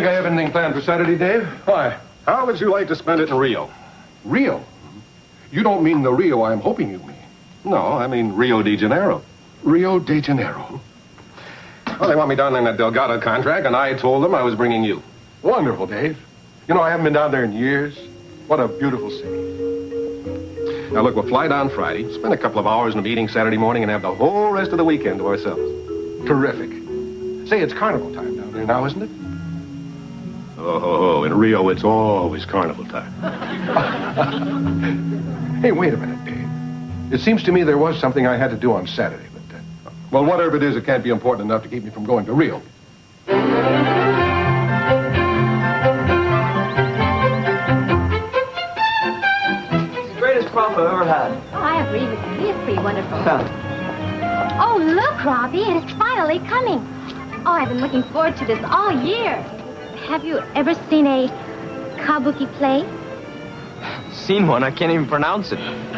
think I have anything planned for Saturday, Dave. Why? How would you like to spend it in Rio? Rio? You don't mean the Rio I'm hoping you mean. No, I mean Rio de Janeiro. Rio de Janeiro. Well, they want me down there in that Delgado contract, and I told them I was bringing you. Wonderful, Dave. You know, I haven't been down there in years. What a beautiful city. Now, look, we'll fly down Friday, spend a couple of hours in a meeting Saturday morning, and have the whole rest of the weekend to ourselves. Terrific. Say, it's carnival time down there now, isn't it? Oh, in Rio, it's always carnival time. Hey, wait a minute, Dave. It seems to me there was something I had to do on Saturday, but, well, whatever it is, it can't be important enough to keep me from going to Rio. Prop I've ever had. Oh, I agree with you. He is pretty wonderful. Huh. Oh, look, Robbie, it is finally coming. Oh, I've been looking forward to this all year. Have you ever seen a kabuki play? Seen one? I can't even pronounce it.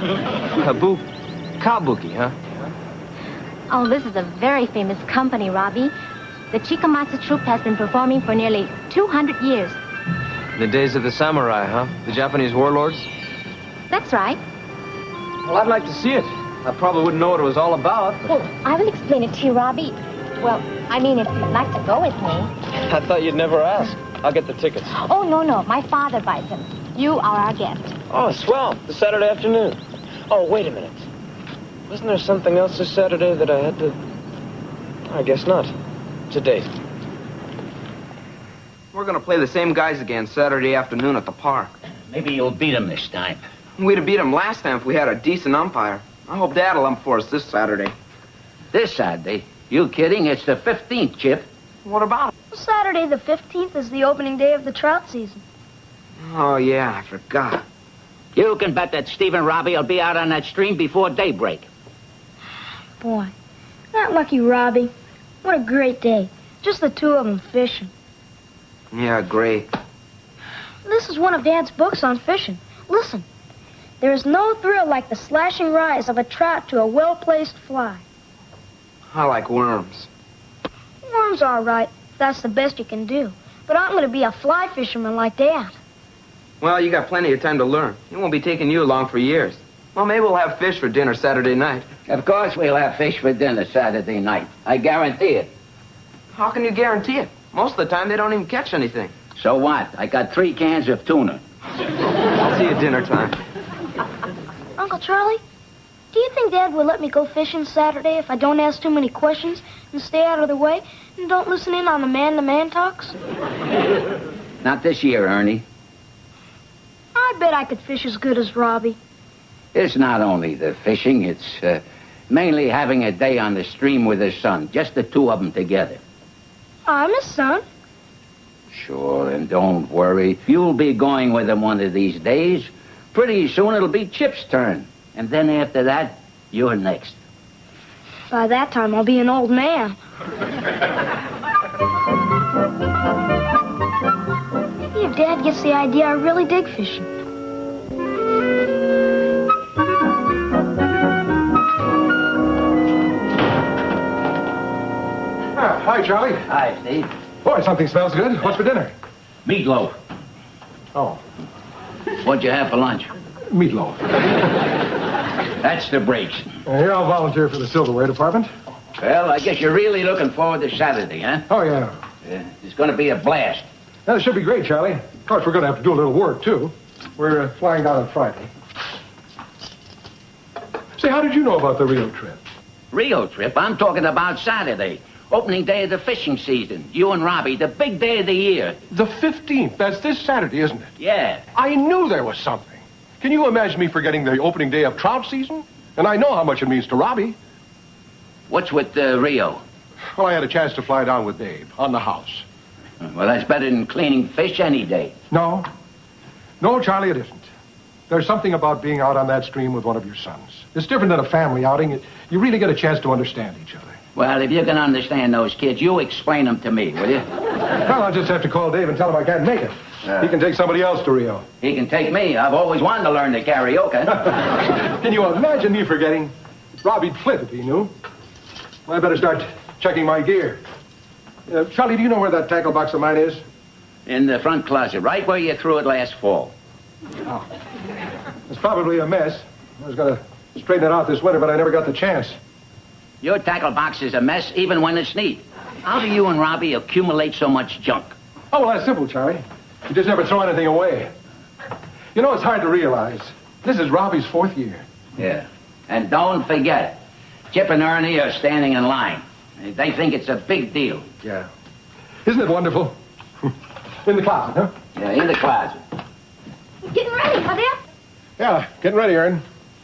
Kabuki, huh? Oh, this is a very famous company, Robbie. The Chikamatsu troupe has been performing for nearly 200 years. The days of the samurai, huh? The Japanese warlords? That's right. Well, I'd like to see it. I probably wouldn't know what it was all about. Well, I will explain it to you, Robbie. Well, I mean, if you'd like to go with me. I thought you'd never ask. I'll get the tickets. Oh, no. My father buys them. You are our guest. Oh, swell. The Saturday afternoon. Oh, wait a minute. Wasn't there something else this Saturday that I had to... I guess not. It's a date. We're going to play the same guys again Saturday afternoon at the park. Maybe you'll beat them this time. We'd have beat them last time if we had a decent umpire. I hope Dad'll ump for us this Saturday. This Saturday? You kidding? It's the 15th, Chip. What about it? Saturday the 15th is the opening day of the trout season. Oh, yeah, I forgot. You can bet that Steve and Robbie will be out on that stream before daybreak. Boy, that lucky Robbie. What a great day. Just the two of them fishing. Yeah, great. This is one of Dad's books on fishing. Listen. There is no thrill like the slashing rise of a trout to a well-placed fly. I like worms. Worms are all right. That's the best you can do. But I'm going to be a fly fisherman like Dad. Well, you got plenty of time to learn. It won't be taking you along for years. Well, maybe we'll have fish for dinner Saturday night. Of course we'll have fish for dinner Saturday night. I guarantee it. How can you guarantee it? Most of the time, they don't even catch anything. So what? I got 3 cans of tuna. I'll see you at dinner time. Uncle Charlie, do you think Dad will let me go fishing Saturday if I don't ask too many questions and stay out of the way and don't listen in on the man-to-man talks? Not this year, Ernie. I bet I could fish as good as Robbie. It's not only the fishing, it's mainly having a day on the stream with his son. Just the two of them together. I'm his son. Sure, and don't worry. You'll be going with him one of these days. Pretty soon it'll be Chip's turn. And then after that, you're next. By that time, I'll be an old man. Maybe if Dad gets the idea I really dig fishing. Hi, Charlie. Hi, Steve. Boy, something smells good. What's for dinner? Meatloaf. Oh, What'd you have for lunch? meatloaf. That's the breaks. Here, I'll volunteer for the silverware department. Well, I guess you're really looking forward to Saturday, huh? Oh, yeah. It's going to be a blast. That should be great, Charlie. Of course, we're going to have to do a little work, too. We're flying down on Friday. Say, how did you know about the Rio trip? Rio trip? I'm talking about Saturday. Opening day of the fishing season. You and Robbie, the big day of the year. The 15th. That's this Saturday, isn't it? Yeah. I knew there was something. Can you imagine me forgetting the opening day of trout season? And I know how much it means to Robbie. What's with Rio? Well, I had a chance to fly down with Dave on the house. Well, that's better than cleaning fish any day. No. No, Charlie, it isn't. There's something about being out on that stream with one of your sons. It's different than a family outing. You really get a chance to understand each other. Well, if you can understand those kids, you explain them to me, will you? Well, I'll just have to call Dave and tell him I can't make it. He can take somebody else to Rio. He can take me. I've always wanted to learn the karaoke. Can you imagine me forgetting? Robbie'd flip if he knew. I better start checking my gear. Charlie, do you know where that tackle box of mine is? In the front closet, right where you threw it last fall. Oh. It's probably a mess. I was going to straighten it out this winter, but I never got the chance. Your tackle box is a mess even when it's neat. How do you and Robbie accumulate so much junk? Oh, well, that's simple, Charlie. You just never throw anything away. You know, it's hard to realize. This is Robbie's 4th year. Yeah. And don't forget, Chip and Ernie are standing in line. They think it's a big deal. Yeah. Isn't it wonderful? In the closet, huh? Yeah, in the closet. Getting ready, huh, Dad? Yeah, getting ready, Ern.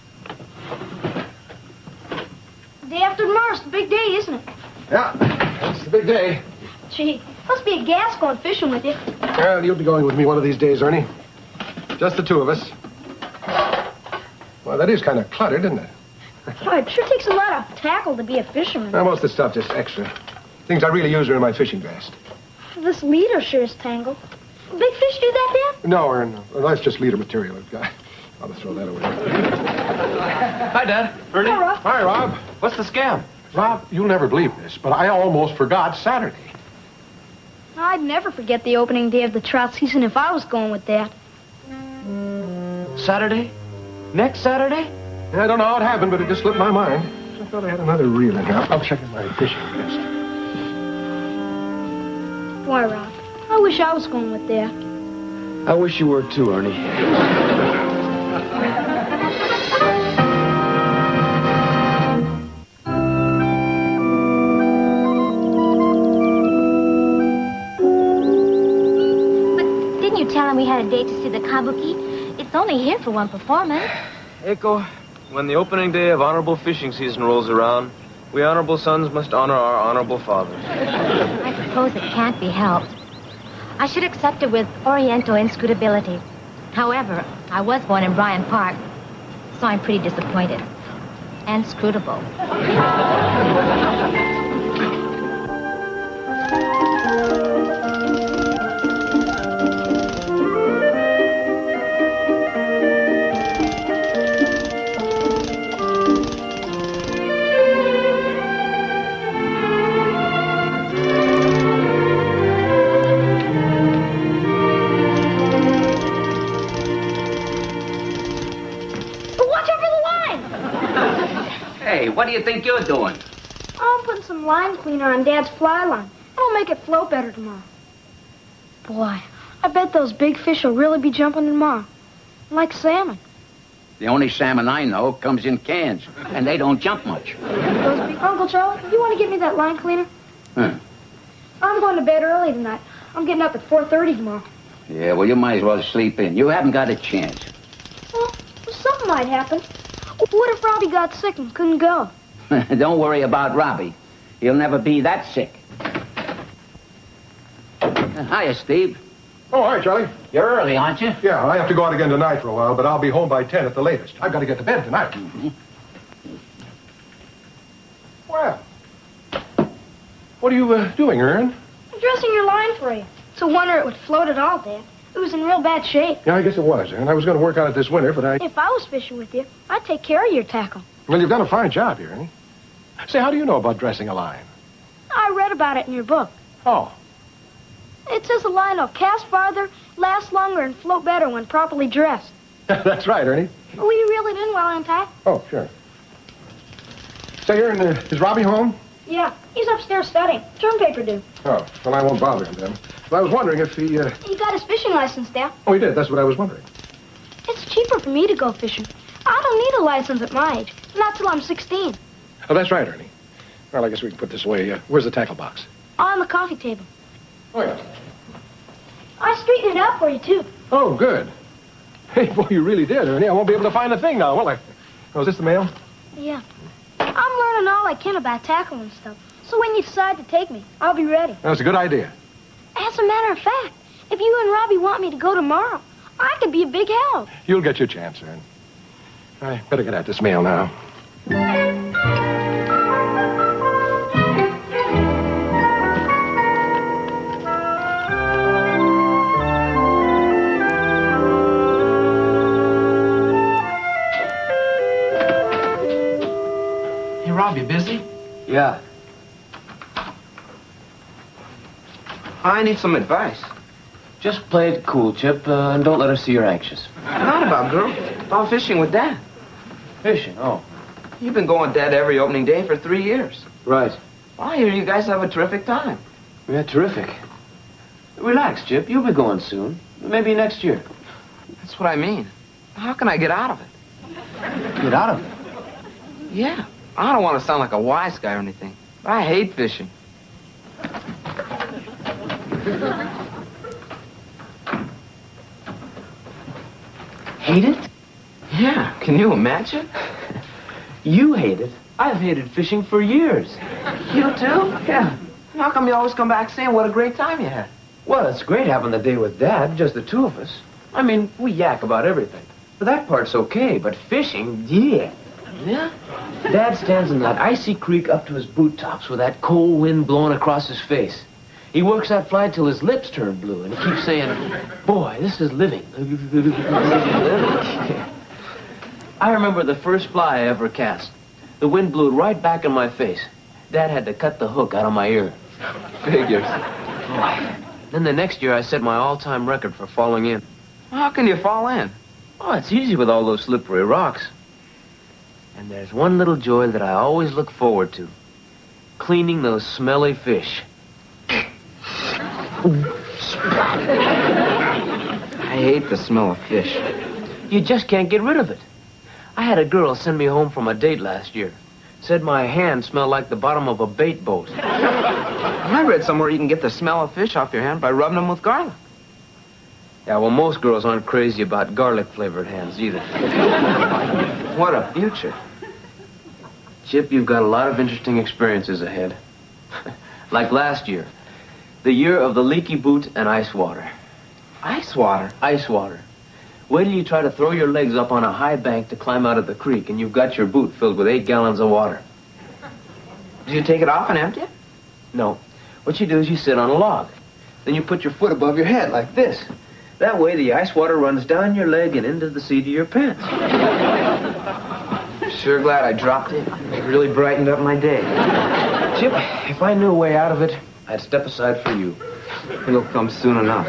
Day after tomorrow's the big day, isn't it? Yeah, it's the big day. Gee, must be a gas going fishing with you. Well, you'll be going with me one of these days, Ernie. Just the two of us. Well, that is kind of cluttered, isn't it? Oh, it sure takes a lot of tackle to be a fisherman. Well, most of the stuff just extra. Things I really use are in my fishing vest. This leader sure is tangled. Big fish do that, Dad? No, Ern. Well, that's just leader material. I'll just throw that away. Hi, Dad. Ernie. Hi, Rob. Hi, Rob. What's the scam? Rob, you'll never believe this, but I almost forgot Saturday. I'd never forget the opening day of the trout season if I was going with Dad. Saturday? Next Saturday? I don't know how it happened, but it just slipped my mind. I thought I had another reel in here. I'll check in my fishing vest. Boy, Rob, I wish I was going with Dad. I wish you were too, Ernie. But didn't you tell him we had a date to see the kabuki? It's only here for one performance. Eiko, when the opening day of honorable fishing season rolls around, we honorable sons must honor our honorable fathers. I suppose it can't be helped. I should accept it with Oriental inscrutability. However, I was born in Bryant Park, so I'm pretty disappointed. And scrutable. What do you think you're doing? I'm putting some line cleaner on Dad's fly line. It'll make it float better tomorrow. Boy, I bet those big fish will really be jumping tomorrow. Like salmon. The only salmon I know comes in cans, and they don't jump much. Uncle Charlie, you want to get me that line cleaner? Huh. I'm going to bed early tonight. I'm getting up at 4:30 tomorrow. Yeah, well, you might as well sleep in. You haven't got a chance. Well, something might happen. What if Robbie got sick and couldn't go? Don't worry about Robbie. He'll never be that sick. Hiya, Steve. Oh, hi, Charlie. You're early, aren't you? Yeah, I have to go out again tonight for a while, but I'll be home by 10 at the latest. I've got to get to bed tonight. Mm-hmm. Well, what are you doing, Ern? I'm dressing your line for you. It's a wonder it would float at all, Dad. It was in real bad shape. Yeah, I guess it was, and I was going to work on it this winter, but If I was fishing with you, I'd take care of your tackle. Well, you've done a fine job here, Ernie. Say, how do you know about dressing a line? I read about it in your book. Oh. It says the line will cast farther, last longer, and float better when properly dressed. That's right, Ernie. Will you reel it in while I untie? Oh, sure. Say, Ern, is Robbie home? Yeah, he's upstairs studying. Term paper due. Oh, well, I won't bother him then. But I was wondering if he, He got his fishing license, Dad. Oh, he did. That's what I was wondering. It's cheaper for me to go fishing. I don't need a license at my age. Not till I'm 16. Oh, that's right, Ernie. Well, I guess we can put this away. Where's the tackle box? On the coffee table. Oh, yeah. I straightened it out for you, too. Oh, good. Hey, boy, you really did, Ernie. I won't be able to find a thing now, will I? Oh, is this the mail? Yeah. I'm learning all I can about tackle and stuff. So when you decide to take me, I'll be ready. That's a good idea. As a matter of fact, if you and Robbie want me to go tomorrow, I could be a big help. You'll get your chance, Ern. I better get at this mail now. Hey, Rob, you busy? Yeah. I need some advice. Just play it cool, Chip, and don't let her see you're anxious. Not about girl. About fishing with Dad. Fishing, oh. You've been going with Dad every opening day for 3 years. Right. Well, I hear you guys have a terrific time. Yeah, terrific. Relax, Chip. You'll be going soon. Maybe next year. That's what I mean. How can I get out of it? Get out of it. Yeah. I don't want to sound like a wise guy or anything, but I hate fishing. Hate it? Yeah. Can you imagine? You hate it? I've hated fishing for years. You too? Yeah. How come you always come back saying what a great time you had? Well, it's great having the day with Dad, just the two of us. I mean, we yak about everything. But that part's okay, but fishing, yeah. Yeah? Dad stands in that icy creek up to his boot tops with that cold wind blowing across his face. He works that fly till his lips turn blue, and he keeps saying, boy, this is living. I remember the first fly I ever cast. The wind blew right back in my face. Dad had to cut the hook out of my ear. Figures. Boy. Then the next year I set my all-time record for falling in. How can you fall in? Oh, it's easy with all those slippery rocks. And there's one little joy that I always look forward to. Cleaning those smelly fish. I hate the smell of fish. You just can't get rid of it. I had a girl send me home from a date last year. Said my hand smelled like the bottom of a bait boat. I read somewhere you can get the smell of fish off your hand by rubbing them with garlic. Yeah, well, most girls aren't crazy about garlic-flavored hands either. What a future. Chip, you've got a lot of interesting experiences ahead. Like last year. The year of the leaky boot and ice water. Ice water? Ice water. Wait till you try to throw your legs up on a high bank to climb out of the creek, and you've got your boot filled with 8 gallons of water. Do you take it off and empty it? No. What you do is you sit on a log. Then you put your foot above your head like this. That way the ice water runs down your leg and into the seat of your pants. Sure glad I dropped it. It really brightened up my day. Chip, if I knew a way out of it, I'd step aside for you. It'll come soon enough.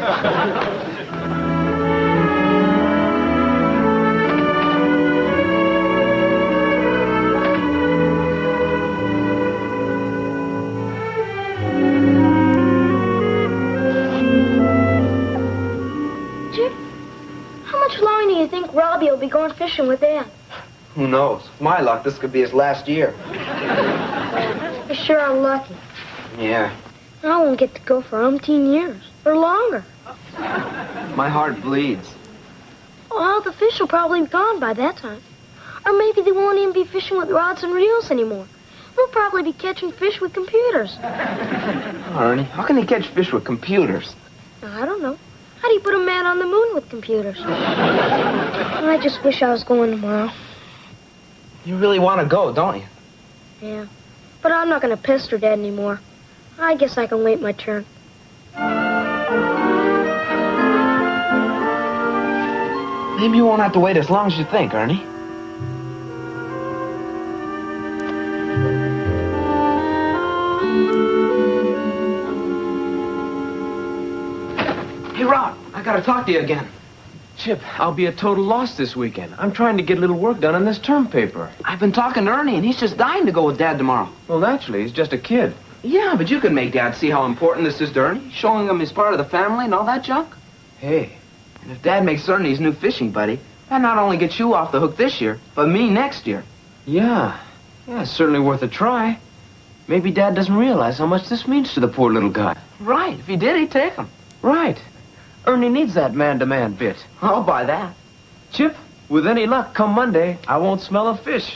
Robbie will be going fishing with Dad. Who knows? With my luck, this could be his last year. You sure are lucky. Yeah. I won't get to go for umpteen years. Or longer. My heart bleeds. Well, the fish will probably be gone by that time. Or maybe they won't even be fishing with rods and reels anymore. They'll probably be catching fish with computers. Oh, Ernie, how can they catch fish with computers? I don't know. How do you put a man on the moon with computers? I just wish I was going tomorrow. You really want to go, don't you? Yeah. But I'm not going to pester Dad anymore. I guess I can wait my turn. Maybe you won't have to wait as long as you think, Ernie. Hey, Rob, I gotta talk to you again. Chip, I'll be a total loss this weekend. I'm trying to get a little work done on this term paper. I've been talking to Ernie, and he's just dying to go with Dad tomorrow. Well, naturally, he's just a kid. Yeah, but you can make Dad see how important this is to Ernie, showing him he's part of the family and all that junk. Hey. And if Dad makes Ernie his new fishing buddy, that not only gets you off the hook this year, but me next year. Yeah. Yeah, it's certainly worth a try. Maybe Dad doesn't realize how much this means to the poor little guy. Right. If he did, he'd take him. Right. Ernie needs that man-to-man bit. I'll buy that. Chip, with any luck, come Monday, I won't smell a fish.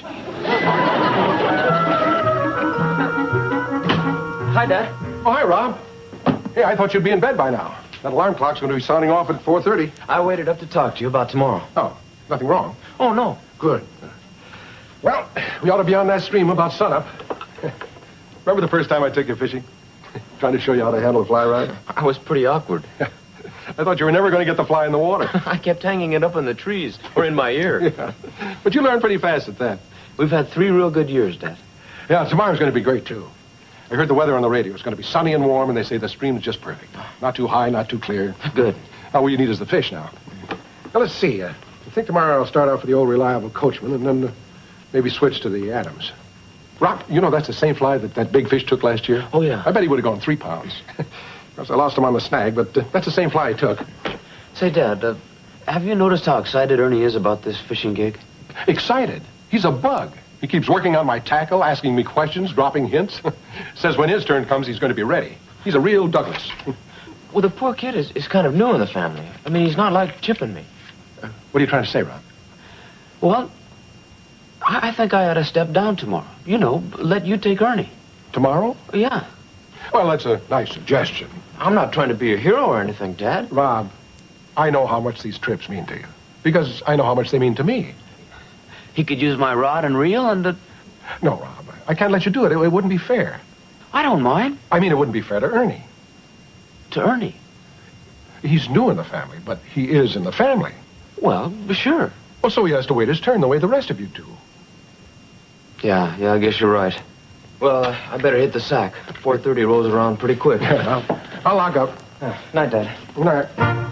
Hi, Dad. Oh, hi, Rob. Hey, I thought you'd be in bed by now. That alarm clock's going to be sounding off at 4:30. I waited up to talk to you about tomorrow. Oh, nothing wrong. Oh, no. Good. Well, we ought to be on that stream about sunup. Remember the first time I took you fishing? Trying to show you how to handle a fly rod? I was pretty awkward. I thought you were never going to get the fly in the water. I kept hanging it up in the trees or in my ear. Yeah. But you learned pretty fast at that. We've had 3 real good years, Dad. Yeah, tomorrow's going to be great, too. I heard the weather on the radio. It's going to be sunny and warm, and they say the stream is just perfect. Not too high, not too clear. Good. All you need is the fish now. Now, let's see. I think tomorrow I'll start off with the old reliable Coachman and then maybe switch to the Adams. Rob, you know that's the same fly that big fish took last year? Oh, yeah. I bet he would have gone 3 pounds. Of course, I lost him on the snag, but that's the same fly he took. Say, Dad, have you noticed how excited Ernie is about this fishing gig? Excited? He's a bug. He keeps working on my tackle, asking me questions, dropping hints. Says when his turn comes, he's going to be ready. He's a real Douglas. Well, the poor kid is kind of new in the family. I mean, he's not like Chip and me. What are you trying to say, Rob? Well, I think I ought to step down tomorrow. You know, let you take Ernie. Tomorrow? Yeah. Well, that's a nice suggestion. I'm not trying to be a hero or anything, Dad. Rob, I know how much these trips mean to you. Because I know how much they mean to me. He could use my rod and reel and... No, Rob, I can't let you do it. It wouldn't be fair. I don't mind. I mean, it wouldn't be fair to Ernie. To Ernie? He's new in the family, but he is in the family. Well, sure. Well, so he has to wait his turn the way the rest of you do. Yeah, I guess you're right. Well, I better hit the sack. 4:30 rolls around pretty quick. Yeah, I'll lock up. Night, Dad. Good night.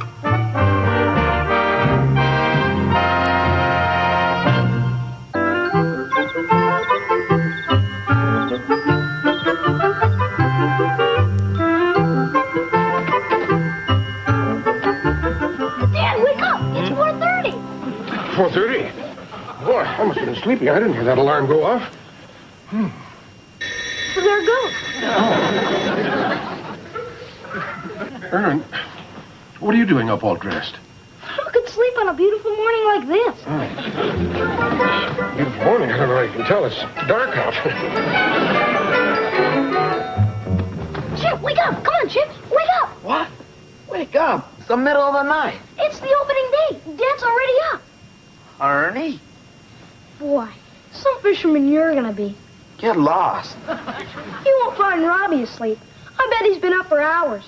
Dad, wake up! It's 4:30. 4:30? Boy, I must have been sleepy. I didn't hear that alarm go off. So there it goes. Ern, what are you doing up all dressed? Who could sleep on a beautiful morning like this? Beautiful morning. I don't know if you can tell. It's dark out. Chip, wake up! Come on, Chip, wake up! What? Wake up. It's the middle of the night. It's the opening day. Dad's already up. Ernie? Boy, some fisherman you're gonna be. Get lost. You won't find Robbie asleep. I bet he's been up for hours.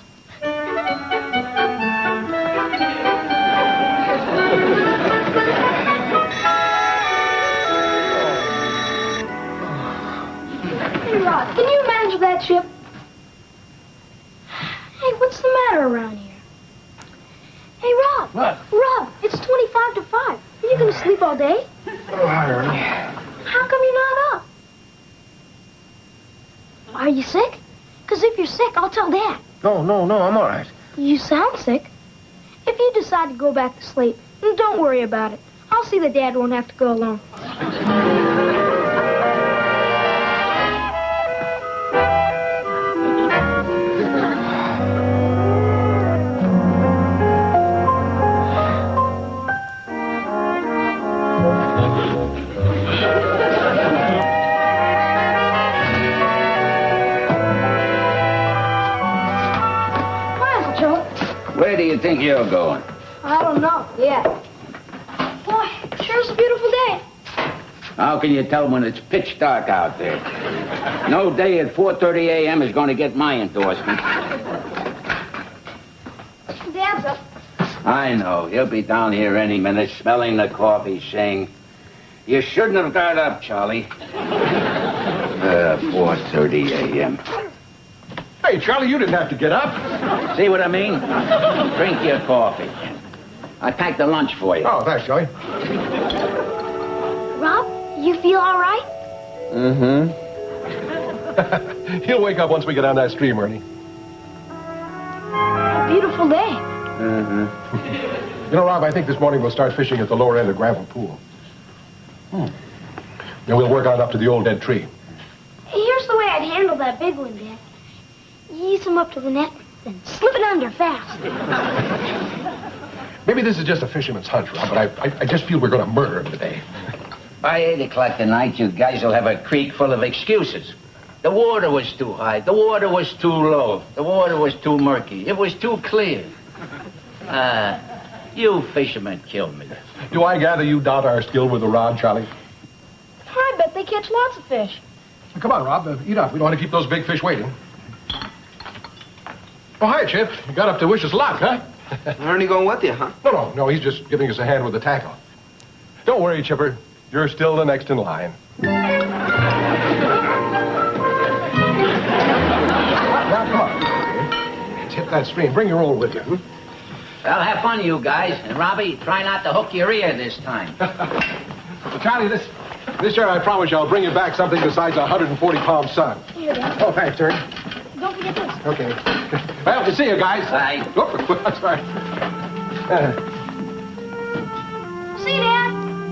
Hey, Rob, can you manage that ship? Hey, what's the matter around here? Hey, Rob. What? Rob, it's 25 to 5. Are you going to sleep all day? Oh, hi, Ernie. How come you're not up? Are you sick? Because if you're sick, I'll tell Dad. No, I'm all right. You sound sick. If you decide to go back to sleep, then don't worry about it. I'll see that Dad won't have to go alone. Where do you think you're going? I don't know. Yeah. Boy, sure is a beautiful day. How can you tell when it's pitch dark out there? No day at 4:30 a.m. is going to get my endorsement. Dad's up. I know. He'll be down here any minute, smelling the coffee, saying, "You shouldn't have got up, Charlie." 4:30 a.m. Hey, Charlie, you didn't have to get up. See what I mean? Drink your coffee. I packed the lunch for you. Oh, thanks, Charlie. Rob, you feel all right? Mm-hmm. He'll wake up once we get down that stream, Ernie. A beautiful day. Mm-hmm. You know, Rob, I think this morning we'll start fishing at the lower end of Gravel Pool. Then we'll work on up to the old dead tree. Hey, here's the way I'd handle that big one, Dad. You ease him up to the net, then slip it under fast. Maybe this is just a fisherman's hunch, Rob, but I just feel we're going to murder him today. By 8 o'clock tonight, you guys will have a creek full of excuses. The water was too high. The water was too low. The water was too murky. It was too clear. You fishermen kill me. Do I gather you doubt our skill with the rod, Charlie? I bet they catch lots of fish. Come on, Rob. Eat up. We don't want to keep those big fish waiting. Oh, hi, Chip. You got up to wish us luck, huh? Ernie going with you, huh? No. He's just giving us a hand with the tackle. Don't worry, Chipper. You're still the next in line. Now, come on. Let's hit that stream. Bring your old with you. Well, have fun, you guys. And, Robbie, try not to hook your ear this time. Well, Charlie, this year I promise you I'll bring you back something besides a 140-pound sun. Here, Dad. Oh, thanks, Turn. Don't forget this. Okay. Well, we'll see you guys. Bye. Oh, that's right. See you, Dad.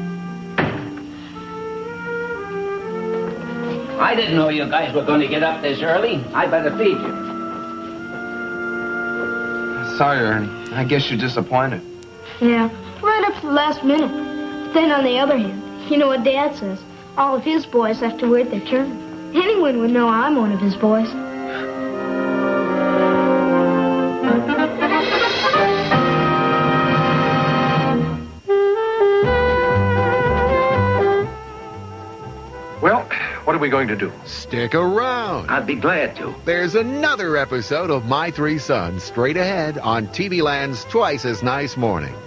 I didn't know you guys were going to get up this early. I better feed you. Sorry, Ernie. I guess you're disappointed. Yeah, right up to the last minute. But then on the other hand, you know what Dad says? All of his boys have to wait their turn. Anyone would know I'm one of his boys. Well, what are we going to do? Stick around. I'd be glad to. There's another episode of My Three Sons straight ahead on TV Land's Twice as Nice Mornings.